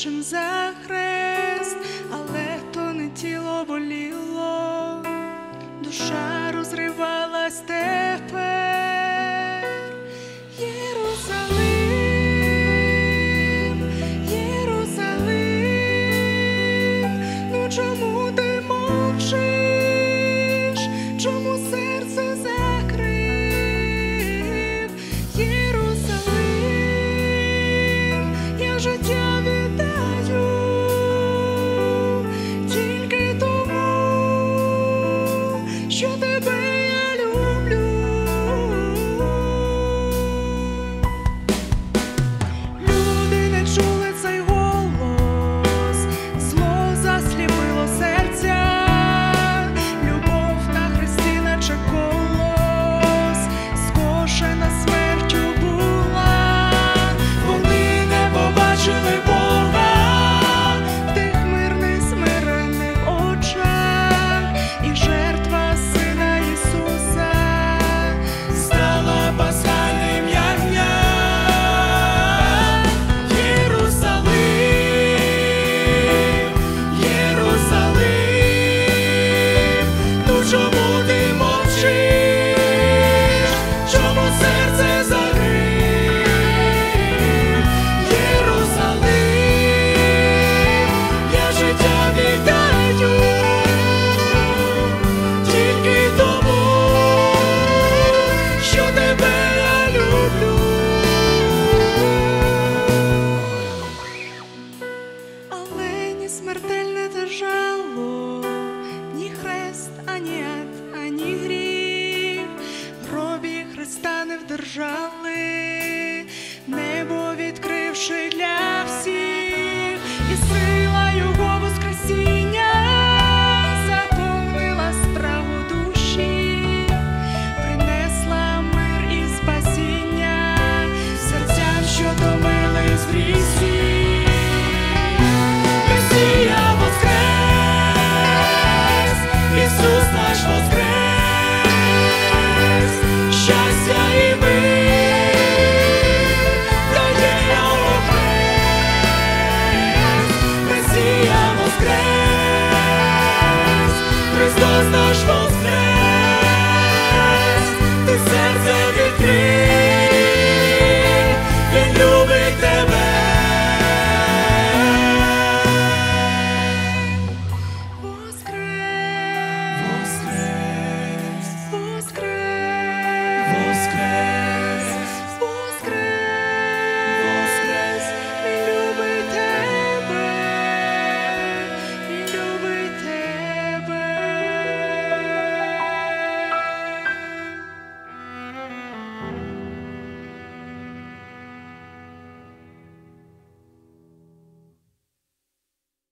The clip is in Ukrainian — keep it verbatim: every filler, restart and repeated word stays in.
кожен за хрест, але то не тіло боліло, душа розривалась тепер. Єрусалим, Єрусалим, ну чому ти мовчиш, чому серце закрив? Єрусалим, я життя віддаю тільки тому, що тебе я люблю. Люди не чули цей голос, зло засліпило серця, любов на хресті наче колос, скошена смертю була. Вони не побачили Бога в тих мирних смирених очах, і жертва Сина Ісуса стала пасхальним ягням. Єрусалим, Єрусалим, ну чому ти мовчиш, чому серце закрив? Єрусалим, я життя віддаю тільки тому, що тебе я люблю. Але ні смертельне те жало, ні хрест, ані ад, ані гріх в гробі Христа не вдержали.